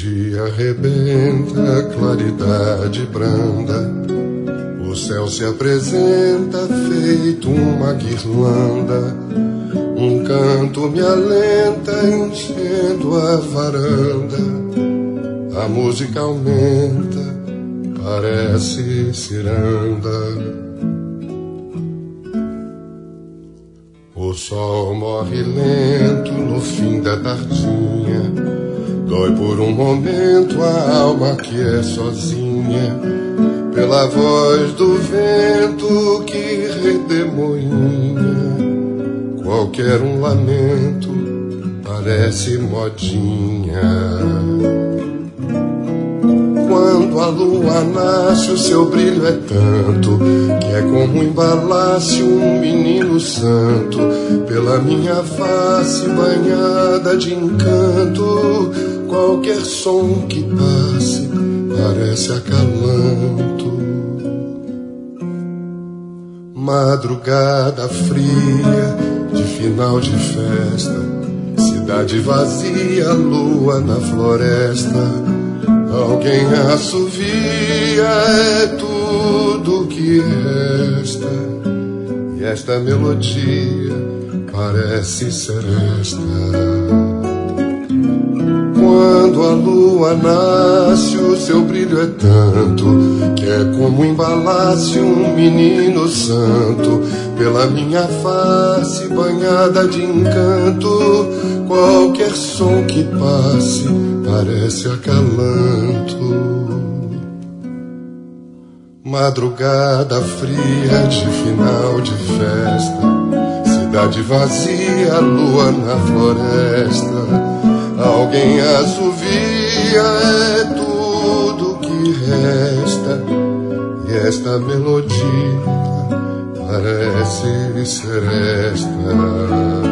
dia arrebenta, claridade branda, o céu se apresenta feito uma guirlanda, um canto me alenta enchendo a varanda, a música aumenta, parece ciranda. O sol morre lento no fim da tardinha, dói por um momento a alma que é sozinha, pela voz do vento que redemoinha, qualquer um lamento parece modinha. Quando a lua nasce, o seu brilho é tanto que é como embalasse um menino santo, pela minha face banhada de encanto, qualquer som que passe parece acalanto. Madrugada fria de final de festa, cidade vazia, lua na floresta, alguém assovia, é tudo que resta, e esta melodia parece seresta. Quando a lua nasce, o seu brilho é tanto que é como embalasse um menino santo, pela minha face banhada de encanto, qualquer som que passe parece acalanto. Madrugada fria de final de festa, cidade vazia, lua na floresta, alguém assovia, é tudo que resta, e esta melodia parece seresta.